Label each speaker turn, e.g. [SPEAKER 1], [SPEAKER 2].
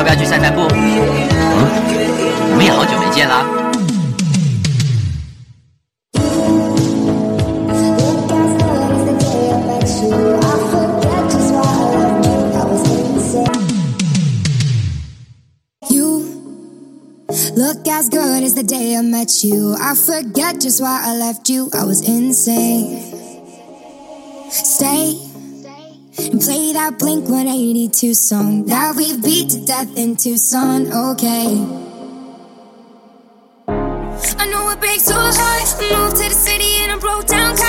[SPEAKER 1] 要去散散步？我们也好久没见啦。
[SPEAKER 2] Look as good as the day I met you. I forget just why I left you. I was insane. Stay and play that Blink-182 song that we beat to death in Tucson. Okay. I know it breaks so hard. I moved to the city and I broke down.